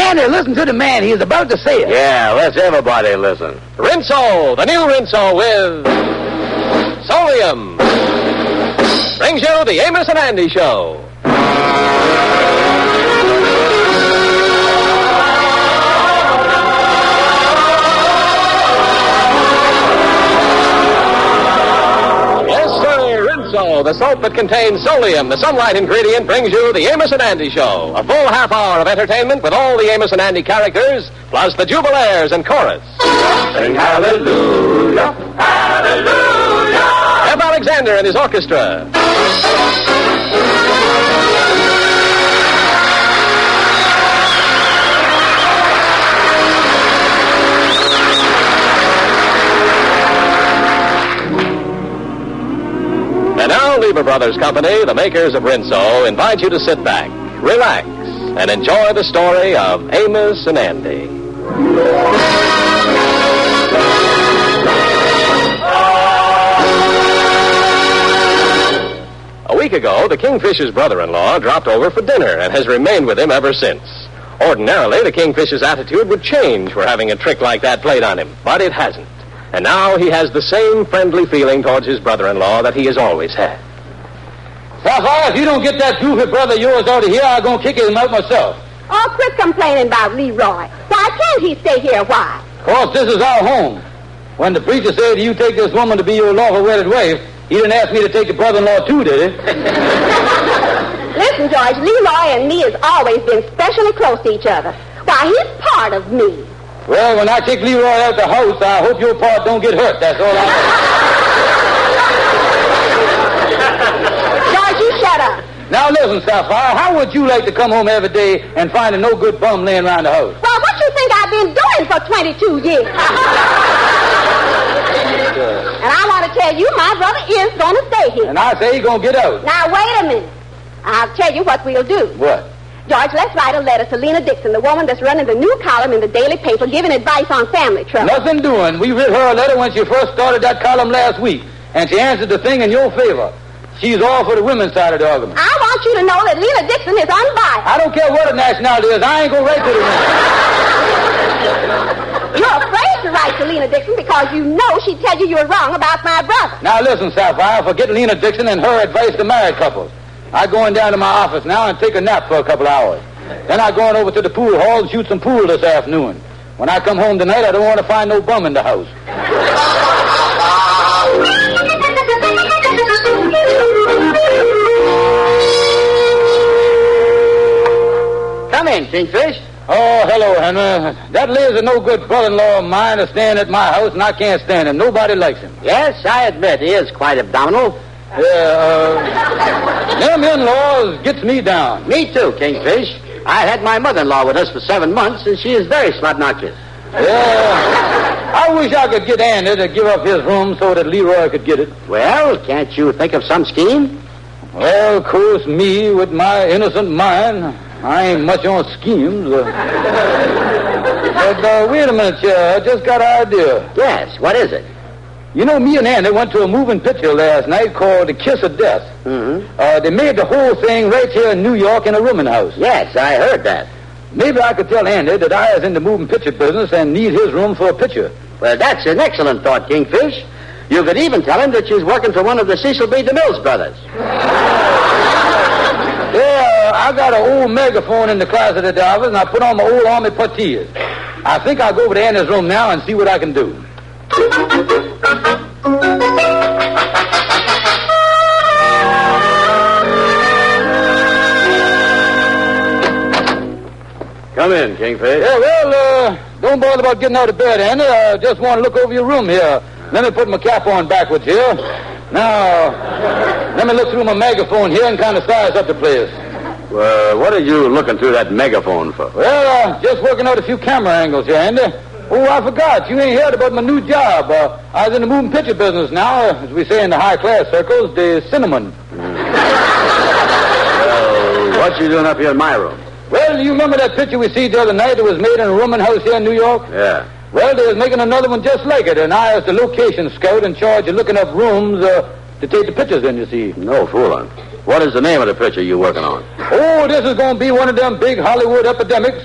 Andy, listen to the man. He is about to say it. Yeah, let's everybody listen. Rinso, the new Rinso with Solium, brings you the Amos and Andy Show. The soap that contains Solium, the sunlight ingredient, brings you the Amos and Andy Show. A full half hour of entertainment with all the Amos and Andy characters, plus the Jubilaires and chorus. Sing hallelujah, hallelujah. Jeff Alexander and his orchestra. And now, Lever Brothers Company, the makers of Rinso, invite you to sit back, relax, and enjoy the story of Amos and Andy. A week ago, the Kingfisher's brother-in-law dropped over for dinner and has remained with him ever since. Ordinarily, the Kingfisher's attitude would change for having a trick like that played on him, but it hasn't. And now he has the same friendly feeling towards his brother-in-law that he has always had. Sapphire, if you don't get that goofy brother of yours out of here, I'm going to kick him out myself. Oh, quit complaining about Leroy. Why can't he stay here a while? Of course, this is our home. When the preacher said you take this woman to be your lawful wedded wife, he didn't ask me to take the brother-in-law too, did he? Listen, George, Leroy and me has always been especially close to each other. Why, he's part of me. Well, when I kick Leroy out the house, I hope your part don't get hurt. That's all I know. George, you shut up. Now listen, Sapphire, how would you like to come home every day and find a no-good bum laying around the house? Well, what you think I've been doing for 22 years? And I want to tell you, my brother is going to stay here. And I say he's going to get out. Now, wait a minute. I'll tell you what we'll do. What? George, let's write a letter to Lena Dixon, the woman that's running the new column in the daily paper, giving advice on family trouble. Nothing doing. We wrote her a letter when she first started that column last week, and she answered the thing in your favor. She's all for the women's side of the argument. I want you to know that Lena Dixon is unbiased. I don't care what her nationality is. I ain't going to write to the women. You're afraid to write to Lena Dixon because you know she'd tell you you're wrong about my brother. Now listen, Sapphire, forget Lena Dixon and her advice to married couples. I'm going down to my office now and take a nap for a couple hours. Then I'm going over to the pool hall and shoot some pool this afternoon. When I come home tonight, I don't want to find no bum in the house. Come in, Kingfish. Oh, hello, Henry. That Liz a no-good brother-in-law of mine is staying at my house, and I can't stand him. Nobody likes him. Yes, I admit he is quite abdominal. Them in-laws gets me down. Me too, Kingfish. I had my mother-in-law with us for 7 months, and she is very snot-noxious. Yeah. I wish I could get Andy to give up his room so that Leroy could get it. Well, can't you think of some scheme? Well, of course, me with my innocent mind, I ain't much on schemes. But wait a minute, I just got an idea. Yes, what is it? You know, me and Andy went to a moving picture last night called The Kiss of Death. Mm-hmm. They made the whole thing right here in New York in a rooming house. Yes, I heard that. Maybe I could tell Andy that I is in the moving picture business and need his room for a picture. Well, that's an excellent thought, Kingfish. You could even tell him that she's working for one of the Cecil B. DeMille brothers. Yeah, I got an old megaphone in the closet at the office, and I put on my old army puttees. I think I'll go over to Andy's room now and see what I can do. Come in, Kingfish. Yeah, well, don't bother about getting out of bed, Andy. I just want to look over your room here. Let me put my cap on backwards here. Now, let me look through my megaphone here and kind of size up the place. Well, what are you looking through that megaphone for? Well, just working out a few camera angles here, Andy. Oh, I forgot. You ain't heard about my new job. I was in the moving picture business now, as we say in the high-class circles, the cinnamon. Well, what you doing up here in my room? Well, you remember that picture we see the other night that was made in a rooming house here in New York? Yeah. Well, they was making another one just like it, and I was the location scout in charge of looking up rooms to take the pictures in, you see. No fooling. What is the name of the picture you're working on? Oh, this is going to be one of them big Hollywood epidemics.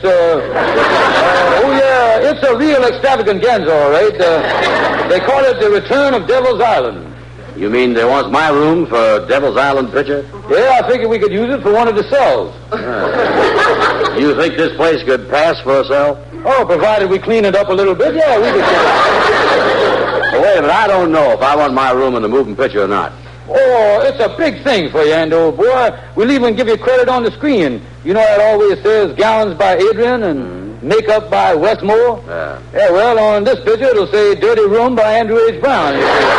It's a real extravaganza, all right. They call it The Return of Devil's Island. You mean they want my room for Devil's Island picture? Yeah, I figured we could use it for one of the cells. You think this place could pass for a cell? Oh, provided we clean it up a little bit, yeah, we could. Well, wait a minute, I don't know if I want my room in the moving picture or not. Oh, it's a big thing for you, Andy, old boy. We'll even give you credit on the screen. You know, it always says gowns by Adrian and makeup by Westmore. Yeah, well, on this picture, it'll say dirty room by Andrew H. Brown.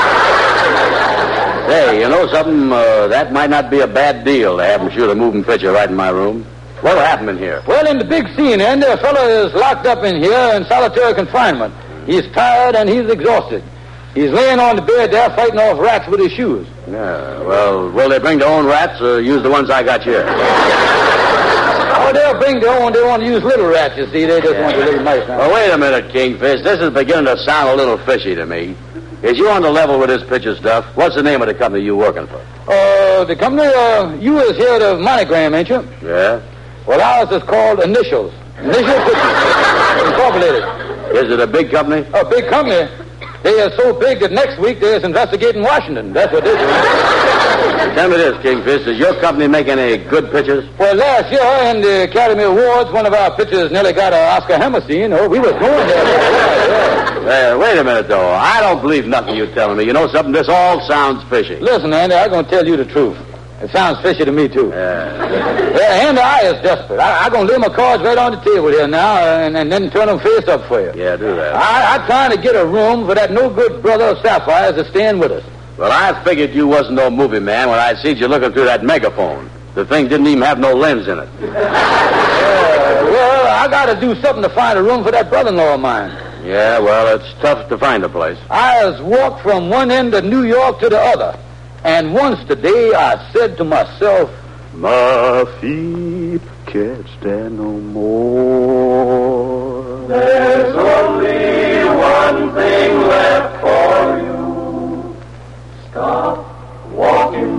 Hey, you know something? That might not be a bad deal to have them shoot a moving picture right in my room. What happened in here? Well, in the big scene, Andy, a fellow is locked up in here in solitary confinement. He's tired and he's exhausted. He's laying on the bed there fighting off rats with his shoes. Yeah, well, will they bring their own rats or use the ones I got here? Oh, they'll bring their own. They want to use little rats, you see. They just want the little mice now. Well, wait a minute, Kingfish. This is beginning to sound a little fishy to me. Is you on the level with this picture stuff? What's the name of the company you working for? The company, you is here at Monogram, ain't you? Yeah. Well, ours is called Initials. Initial Pictures. Incorporated. Is it a big company? A big company? They are so big that next week they're investigating Washington. That's what they do. Tell me this, Kingfish. Does your company make any good pictures? Well, last year in the Academy Awards, one of our pictures nearly got an Oscar Hammerstein. Oh, we was going there. Yeah. Wait a minute, though. I don't believe nothing you're telling me. You know something? This all sounds fishy. Listen, Andy, I'm going to tell you the truth. It sounds fishy to me, too. Yeah, Andy, I is desperate. I'm going to lay my cards right on the table here now and then turn them face up for you. Yeah, do that. I'm trying to get a room for that no-good brother of Sapphire's that's staying with us. Well, I figured you wasn't no movie man when I seen you looking through that megaphone. The thing didn't even have no lens in it. Well, I got to do something to find a room for that brother-in-law of mine. Yeah, well, it's tough to find a place. I has walked from one end of New York to the other. And once today I said to myself, my feet can't stand no more. There's only one thing left for you. Stop walking.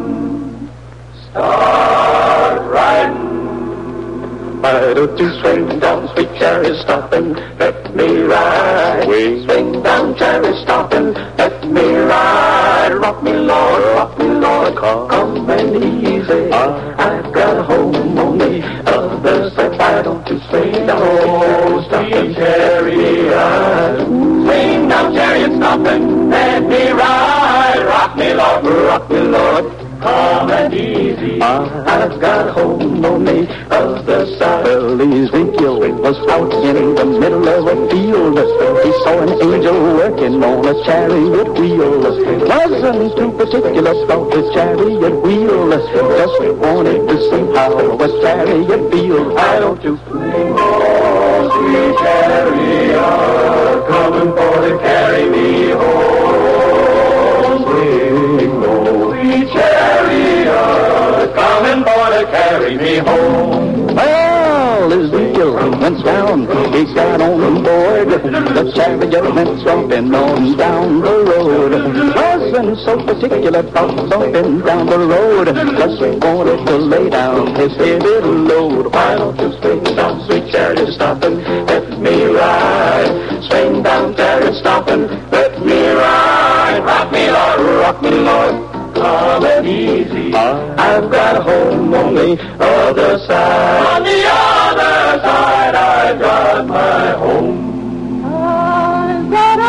Start riding. Why don't you swing down, sweet chariot, stopping, let me ride. Swing down, chariot, stopping, let me ride. Rock me, Lord, come and easy. I've got a home on the other side. Why don't you swing down, sweet chariot? Swing down, chariot, stopping, let me ride. Rock me, Lord, come and easy. I've got a home on the other side. Well, Ezekiel was out in the middle of a field. He saw an angel working on a chariot wheel. Wasn't too particular about the chariot wheel. Just wanted to see how a chariot feels. Why don't you swing, oh, sweet chariot, coming for to carry me home. Swing, oh, sweet chariot, coming for to carry me home. Well, Ezekiel went down, he got on board. The chariot went stomping on down the road. Wasn't so particular about stomping down the road. Just wanted to lay down his heavy load. Why don't you swing down, sweet chariot, stopping, let me ride. Swing down, chariot, stopping, let me ride. Rock me, Lord, come and easy. I've got a home on the other side. On the other side, I've got my home. I've got a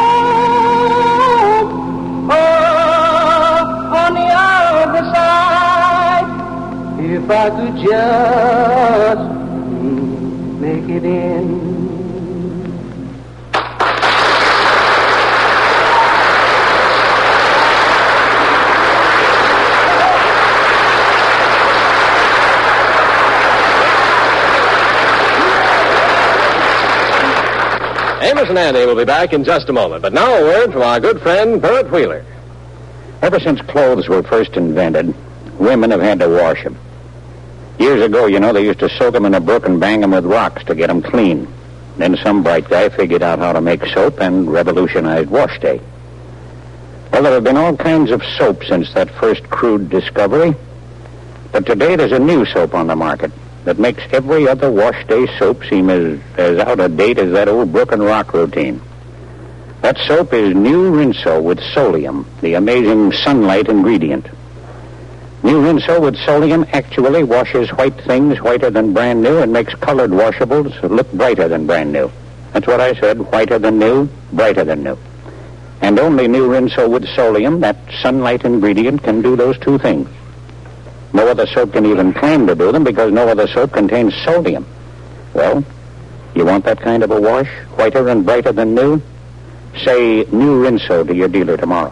home on the other side. If I could just make it in. Amos and Andy will be back in just a moment. But now a word from our good friend, Bert Wheeler. Ever since clothes were first invented, women have had to wash them. Years ago, you know, they used to soak them in a brook and bang them with rocks to get them clean. Then some bright guy figured out how to make soap and revolutionized wash day. Well, there have been all kinds of soap since that first crude discovery. But today there's a new soap on the market that makes every other wash day soap seem as out of date as that old Brook and Rock routine. That soap is New Rinso with Solium, the amazing sunlight ingredient. New Rinso with Solium actually washes white things whiter than brand new and makes colored washables look brighter than brand new. That's what I said, whiter than new, brighter than new. And only New Rinso with Solium, that sunlight ingredient, can do those two things. No other soap can even claim to do them because no other soap contains sodium. Well, you want that kind of a wash, whiter and brighter than new? Say New Rinso to your dealer tomorrow.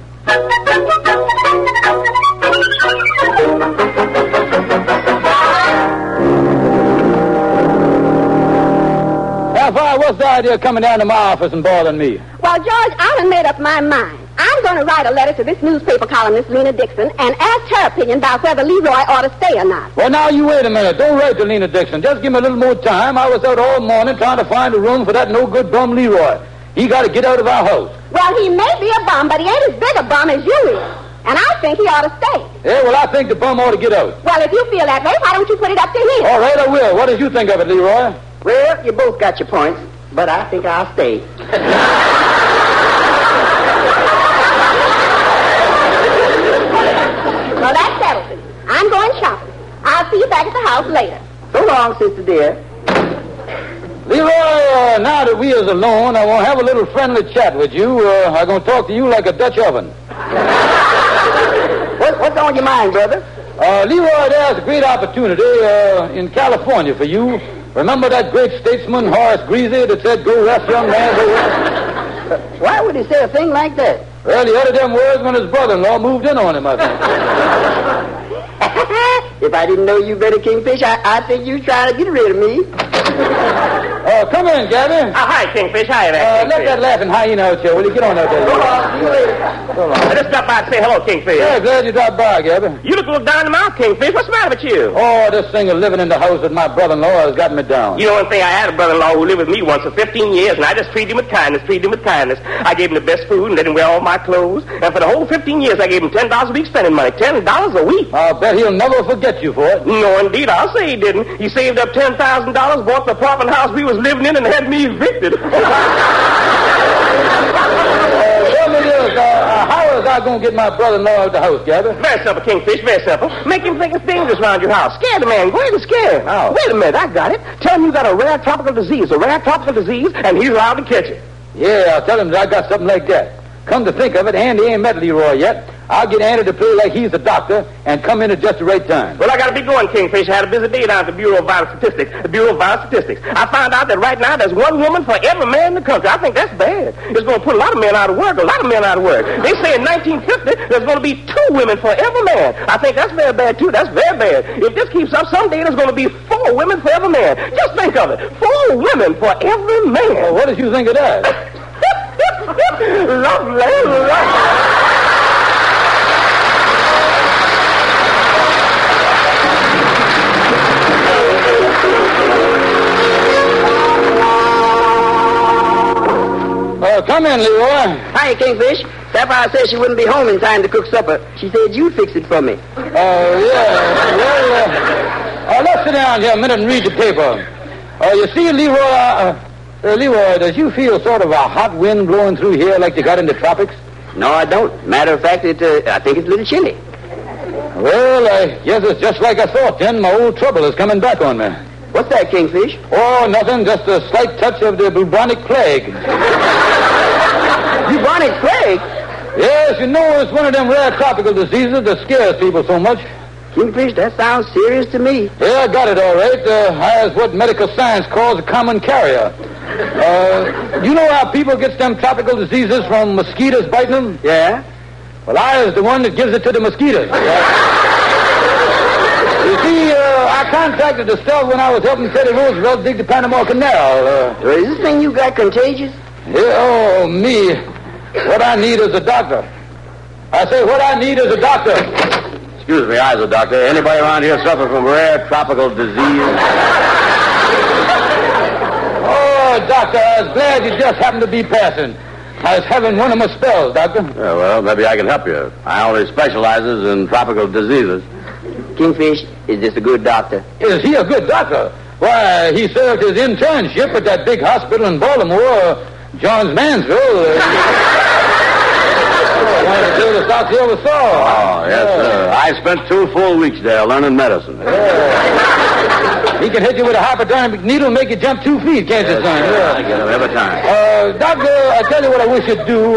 Now, what's the idea of coming down to my office and bothering me? Well, George, I done made up my mind. I'm going to write a letter to this newspaper columnist, Lena Dixon, and ask her opinion about whether Leroy ought to stay or not. Well, now, you wait a minute. Don't write to Lena Dixon. Just give me a little more time. I was out all morning trying to find a room for that no-good bum Leroy. He got to get out of our house. Well, he may be a bum, but he ain't as big a bum as you is. And I think he ought to stay. Yeah, well, I think the bum ought to get out. Well, if you feel that way, why don't you put it up to him? All right, I will. What did you think of it, Leroy? Well, you both got your points, but I think I'll stay. Well, that settles it. I'm going shopping. I'll see you back at the house later. So long, sister dear. Leroy, now that we is alone, I want to have a little friendly chat with you. I'm going to talk to you like a Dutch oven. What's on your mind, brother? Leroy, there's a great opportunity in California for you. Remember that great statesman, Horace Greeley, that said, "Go west, young man, go west"? Why would he say a thing like that? Well, he uttered them words when his brother-in-law moved in on him, I think. If I didn't know you better, Kingfish, I think you trying to get rid of me. Come in, Gabby. Hi, Kingfish. Hi there, let that laughing hyena out here. Will you get on out there? So long. See you later. So long. I just stopped by to say hello, Kingfish. Yeah, glad you dropped by, Gabby. You look a little down in the mouth, Kingfish. What's the matter with you? Oh, this thing of living in the house with my brother-in-law has gotten me down. You know one thing, I had a brother-in-law who lived with me once for 15 years, and I just treated him with kindness. I gave him the best food and let him wear all my clothes. And for the whole 15 years, I gave him $10 a week spending money. $10 a week. I'll bet he'll never forget you for it. No, indeed. I'll say he didn't. He saved up $10,000, bought the apartment house we was living in, and had me evicted. Tell me this, how is I going to get my brother-in-law out of the house, Gabby? Very simple, Kingfish, very simple. Make him think it's dangerous around your house. Scare the man. Go ahead and scare him. How? Wait a minute, I got it. Tell him you got a rare tropical disease, and he's allowed to catch it. Yeah, I'll tell him that I got something like that. Come to think of it, Andy ain't met Leroy yet. I'll get Andy to play like he's the doctor and come in at just the right time. Well, I got to be going, Kingfish. I had a busy day down at the Bureau of Vital Statistics. I found out that right now there's one woman for every man in the country. I think that's bad. It's going to put a lot of men out of work. They say in 1950 there's going to be 2 women for every man. I think that's very bad, too. That's very bad. If this keeps up, someday there's going to be 4 women for every man. Just think of it. 4 women for every man. Well, what did you think of that? Lovely. Come in, Leroy. Hi, Kingfish. Sapphire said she wouldn't be home in time to cook supper. She said you'd fix it for me. Yeah. Well, let's sit down here a minute and read the paper. You see, Leroy, Leroy, does you feel sort of a hot wind blowing through here like you got in the tropics? No, I don't. Matter of fact, I think it's a little chilly. Well, I guess it's just like I thought then. My old trouble is coming back on me. What's that, Kingfish? Oh, nothing. Just a slight touch of the bubonic plague. Bubonic plague? Yes, you know, it's one of them rare tropical diseases that scares people so much. Kingfish, that sounds serious to me. Yeah, I got it all right. I is what medical science calls a common carrier. You know how people get them tropical diseases from mosquitoes biting them? Yeah? Well, I is the one that gives it to the mosquitoes. You see, I contracted the stuff when I was helping Teddy Roosevelt dig the Panama Canal. Is this thing you got contagious? Yeah, oh, me. What I need is a doctor. I say what I need is a doctor. Excuse me, I's a doctor. Anybody around here suffer from rare tropical disease? Oh, doctor, I was glad you just happened to be passing. I was having one of my spells, doctor. Yeah, well, maybe I can help you. I only specializes in tropical diseases. Kingfish, is this a good doctor? Is he a good doctor? Why, he served his internship at that big hospital in Baltimore, Johns Mansville. One of the greatest doctors you ever saw. Oh, yes, sir. I spent 2 full weeks there learning medicine. He can hit you with a hypodermic needle and make you jump 2 feet, can't you, son? I get him every time. Doctor, I tell you what I wish you'd do.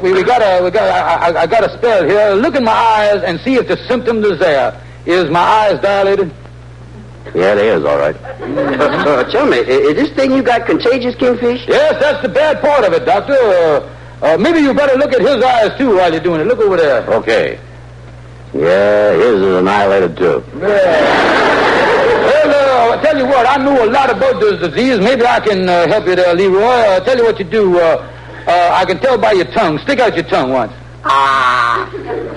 I got a spell here. Look in my eyes and see if the symptom is there. Is my eyes dilated? Yeah, it is, all right. Tell me, is this thing you got contagious, Kingfish? Yes, that's the bad part of it, Doctor. Maybe you better look at his eyes, too, while you're doing it. Look over there. Okay. Yeah, his is annihilated, too. Well, I tell you what, I know a lot about this disease. Maybe I can help you there, Leroy. I'll tell you what you do. I can tell by your tongue. Stick out your tongue once. Ah.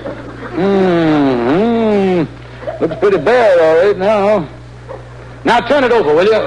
Looks pretty bad, all right, now. Now turn it over, will you?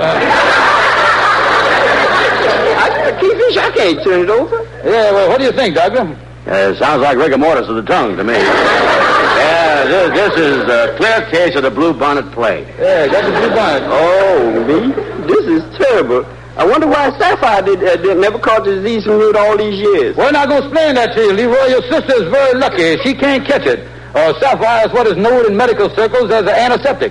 Kingfish, I can't turn it over. Yeah, well, what do you think, Doctor? It sounds like rigor mortis of the tongue to me. Yeah, this is a clear case of the bluebonnet plague. Yeah, that's the bluebonnet. Oh, me? This is terrible. I wonder why Sapphire never caught the disease from you all these years. Well, I'm not going to explain that to you, Leroy. Your sister is very lucky. She can't catch it. Sapphire is what is known in medical circles as an antiseptic.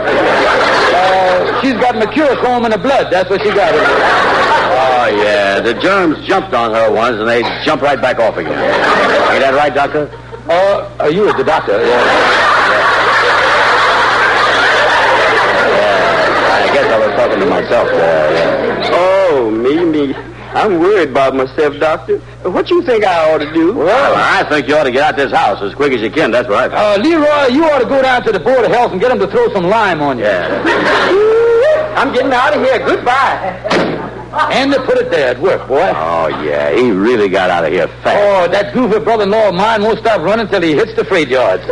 She's got mercurochrome in her blood. That's what she got. Oh, yeah. The germs jumped on her once, and they jumped right back off again. Ain't that right, Doctor? You was the doctor, yeah. I guess I was talking to myself there, yeah. Oh, me. I'm worried about myself, Doctor. What you think I ought to do? Well, I think you ought to get out this house as quick as you can. That's what I think. Leroy, you ought to go down to the Board of Health and get them to throw some lime on you. Yeah. I'm getting out of here. Goodbye. And they put it there. It worked, boy. Oh, yeah. He really got out of here fast. Oh, that goofy brother-in-law of mine won't stop running till he hits the freight yards.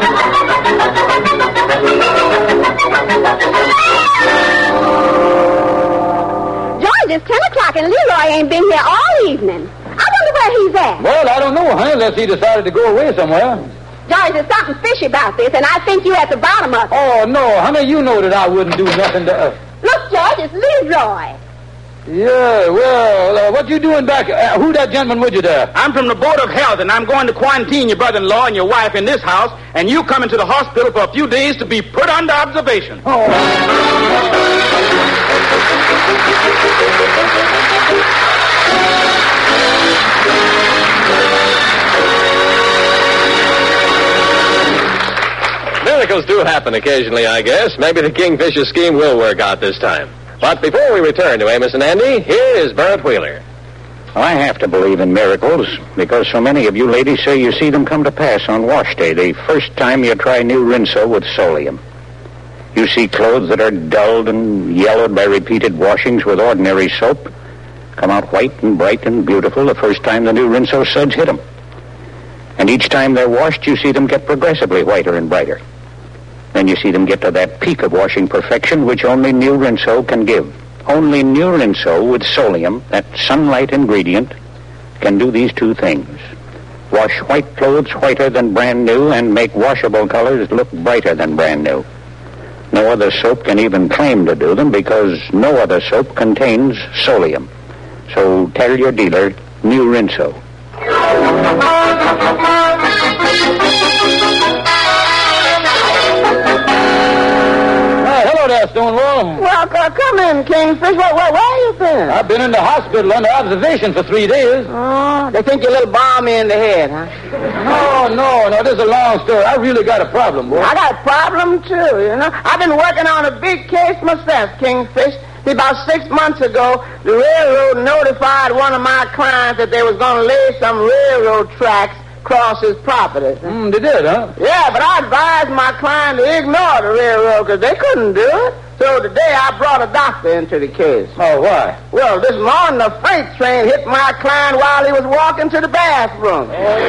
George, it's 10 o'clock and Leroy ain't been here all evening. I wonder where he's at. Well, I don't know, honey, unless he decided to go away somewhere. George, there's something fishy about this, and I think you're at the bottom of it. Oh, no, honey, you know that I wouldn't do nothing to... Look, George, it's Leroy. Yeah, well, what you doing back... who that gentleman with you there? I'm from the Board of Health, and I'm going to quarantine your brother-in-law and your wife in this house, and you come into the hospital for a few days to be put under observation. Oh. Miracles do happen occasionally, I guess. Maybe the Kingfisher scheme will work out this time. But before we return to Amos and Andy, here is Bert Wheeler. I have to believe in miracles because so many of you ladies say you see them come to pass on wash day, the first time you try new Rinso with Solium. You see clothes that are dulled and yellowed by repeated washings with ordinary soap come out white and bright and beautiful the first time the new Rinso suds hit them. And each time they're washed, you see them get progressively whiter and brighter. Then you see them get to that peak of washing perfection which only new Rinso can give. Only new Rinso with Solium, that sunlight ingredient, can do these two things. Wash white clothes whiter than brand new and make washable colors look brighter than brand new. No other soap can even claim to do them because no other soap contains Solium. So tell your dealer, new Rinso. Hello there, Stonewall. Well, come in, Kingfish. Where you been? I've been in the hospital under observation for 3 days. Oh, they think you're a little balmy in the head, huh? No, this is a long story. I really got a problem, boy. I got a problem, too, you know. I've been working on a big case myself, Kingfish. About 6 months ago, the railroad notified one of my clients that they was going to lay some railroad tracks across his property. They did, huh? Yeah, but I advised my client to ignore the railroad because they couldn't do it. So today I brought a doctor into the case. Oh, why? Well, this morning the freight train hit my client while he was walking to the bathroom.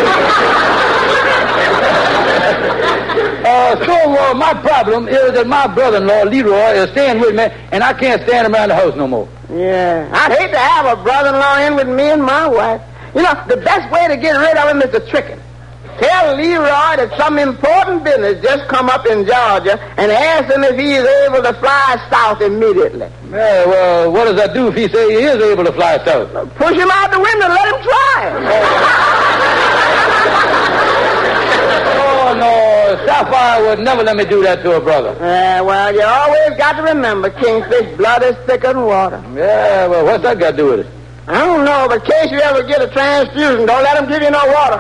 Stonewall, my problem is that my brother-in-law, Leroy, is staying with me, and I can't stand him around the house no more. Yeah, I'd hate to have a brother-in-law in with me and my wife. You know, the best way to get rid of him is to trick him. Tell Leroy that some important business just come up in Georgia and ask him if he is able to fly south immediately. Yeah, well, what does that do if he say he is able to fly south? Push him out the window and let him try. Oh, no. Sapphire would never let me do that to a brother. Well, you always got to remember, Kingfish, blood is thicker than water. Yeah, well, what's that got to do with it? I don't know, but in case you ever get a transfusion, don't let him give you no water.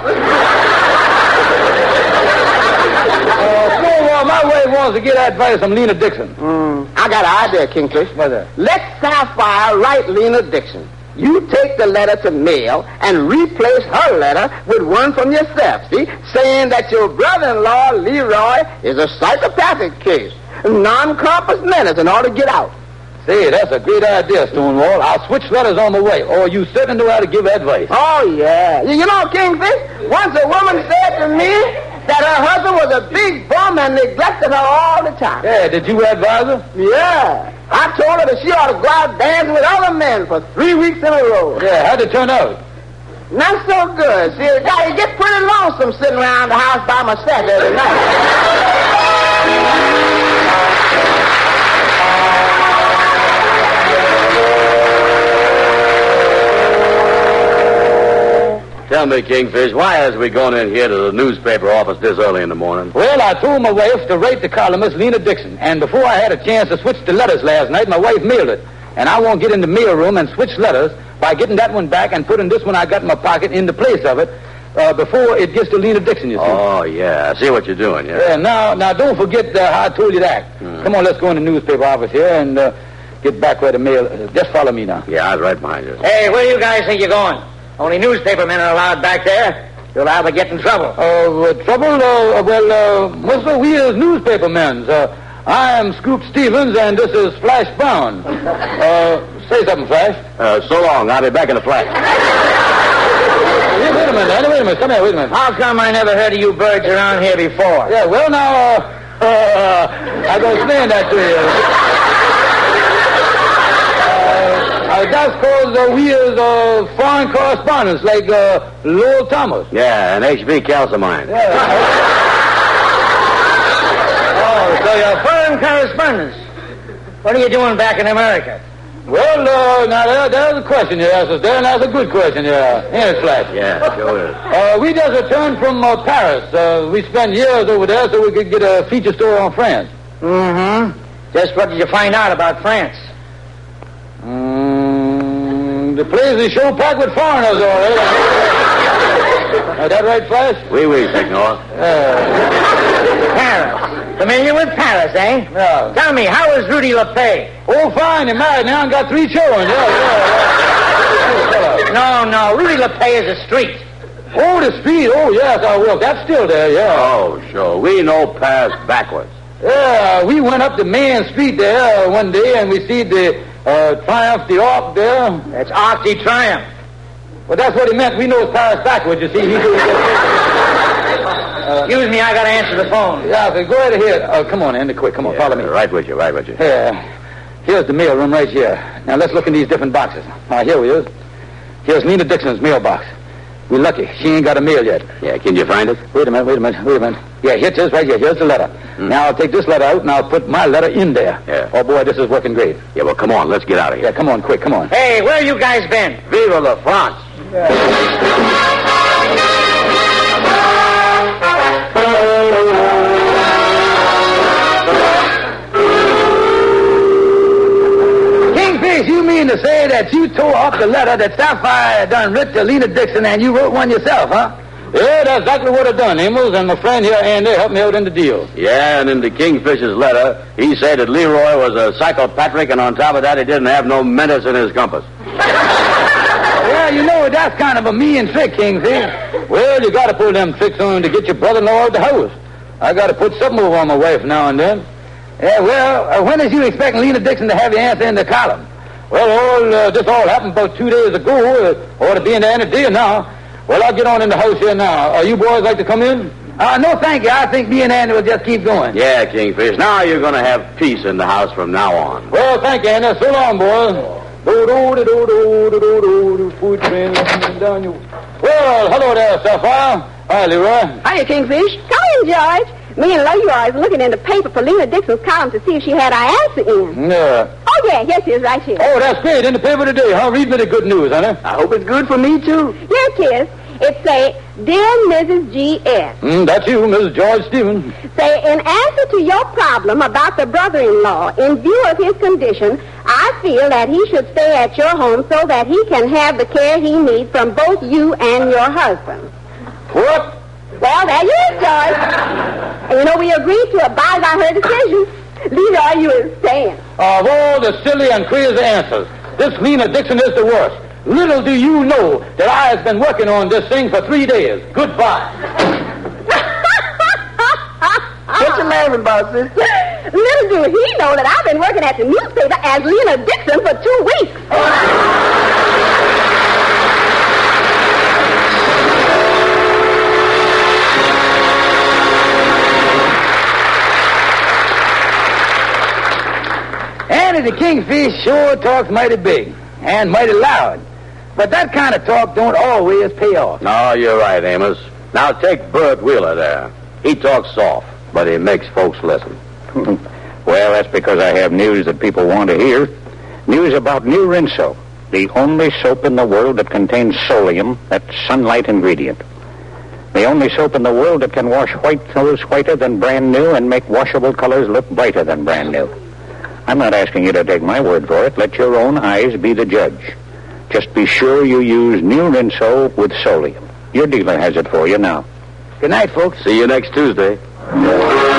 My wife wants to get advice from Lena Dixon. I got an idea, Kingfish. What's that? Let Sapphire write Lena Dixon. You take the letter to mail and replace her letter with one from yourself, see? Saying that your brother-in-law, Leroy, is a psychopathic case. Non-compass menace and ought to get out. Say, that's a great idea, Stonewall. I'll switch letters on the way. Oh, you certainly know how to give advice. Oh, yeah. You know, Kingfish, once a woman said to me that her husband was a big bum and neglected her all the time. Yeah, did you advise her? Yeah. I told her that she ought to go out dancing with other men for 3 weeks in a row. Yeah, how'd it turn out? Not so good. See, it gets pretty lonesome sitting around the house by myself every night. Tell me, Kingfish, why is we going in here to the newspaper office this early in the morning? Well, I told my wife to write the columnist Lena Dixon, and before I had a chance to switch the letters last night, my wife mailed it. And I won't get in the mail room and switch letters by getting that one back and putting this one I got in my pocket in the place of it before it gets to Lena Dixon, you see. Oh, yeah. I see what you're doing, yeah. Yeah, now don't forget how I told you to act. Come on, let's go in the newspaper office here and get back where the mail... just follow me now. Yeah, I was right behind you. Hey, where do you guys think you're going? Only newspaper men are allowed back there. You'll either get in trouble. Trouble? Mister, we is newspaper men. I am Scoop Stevens, and this is Flash Brown. Say something, Flash. So long. I'll be back in a flash. Wait a minute. Come here, wait a minute. How come I never heard of you birds around here before? Yeah, well, now, I go explain that to you. That's called we is foreign correspondents, like Lowell Thomas. Yeah, and H.B. Calcimine. Yeah. Oh, so you're foreign correspondents. What are you doing back in America? Well, now, there's a question you asked us there, and that's a good question, ain't it, Flash? Yeah, sure is. We just returned from Paris. We spent years over there so we could get a feature story on France. Mm-hmm. Just what did you find out about France? The place is show packed with foreigners, all right. Is that right, Flash? Oui, Signor. Paris. Familiar with Paris, eh? Yeah. Tell me, how is Rudy LePay? Oh, fine. He's married now and got 3 children. Yeah. No. Rudy LePay is a street. Oh, the street. Oh, yes, well, that's still there, yeah. Oh, sure. We know Paris backwards. Yeah, we went up the main street there one day and we see the Triumph d'Arc there. That's Arc de Triomphe. Well, that's what he meant. We know it's Paris backwards, you see. Excuse me, I got to answer the phone. Yeah, go right ahead. Come on, Andy, quick. Come on, follow me. Right with you. Yeah. Here's the mail room right here. Now, let's look in these different boxes. Here we is. Here's Lena Dixon's mailbox. We're lucky. She ain't got a mail yet. Yeah, can you find it? Wait a minute. Yeah, here it is right here. Here's the letter. Now, I'll take this letter out, and I'll put my letter in there. Yeah. Oh, boy, this is working great. Yeah, well, come on. Let's get out of here. Yeah, come on, quick, come on. Hey, where you guys been? Viva la France. Kingfish, you mean to say that you tore up the letter that Sapphire had done writ to Lena Dixon and you wrote one yourself, huh? Yeah, that's exactly what I done, Amos, and my friend here, Andy, helped me out in the deal. Yeah, and in the Kingfish's letter, he said that Leroy was a psychopathic, and on top of that, he didn't have no menace in his compass. Well, you know, that's kind of a mean trick, Kingfish. Well, you got to pull them tricks on to get your brother-in-law out the house. I got to put something over on my wife now and then. Yeah, well, when is you expecting Lena Dixon to have your answer in the column? Well, this all happened about 2 days ago. Ought to be in the end of the day now. Well, I'll get on in the house here now. You boys like to come in? No, thank you. I think me and Andy will just keep going. Yeah, Kingfish. Now you're going to have peace in the house from now on. Well, thank you, Andy. So long, boys. Food train down you. Well, hello there, Sapphire. Hi, Leroy. Hiya, Kingfish. Come in, George. Me and Leroy is looking in the paper for Lena Dixon's column to see if she had our answer in. Yeah. Oh, yeah, yes, she is right here. Oh, that's great. In the paper today, huh? Read me the good news, honey. I hope it's good for me, too. Here it is. It say, Dear Mrs. G.S. That's you, Mrs. George Stevens. Say, in answer to your problem about the brother-in-law, in view of his condition, I feel that he should stay at your home so that he can have the care he needs from both you and your husband. What? Well, there you is, George. And you know, we agreed to abide by her decision. Leroy, you is saying. Of all the silly and crazy answers, this Lena Dixon is the worst. Little do you know that I have been working on this thing for 3 days. Goodbye. What you laughing about, sister? Little do he know that I've been working at the newspaper as Lena Dixon for 2 weeks. Annie the Kingfish sure talks mighty big and mighty loud. But that kind of talk don't always pay off. No, you're right, Amos. Now take Bert Wheeler there. He talks soft, but he makes folks listen. Well, that's because I have news that people want to hear. News about New Rinso, the only soap in the world that contains solium, that sunlight ingredient. The only soap in the world that can wash white clothes whiter than brand new and make washable colors look brighter than brand new. I'm not asking you to take my word for it. Let your own eyes be the judge. Just be sure you use New Rinso with solium. Your dealer has it for you now. Good night, folks. See you next Tuesday.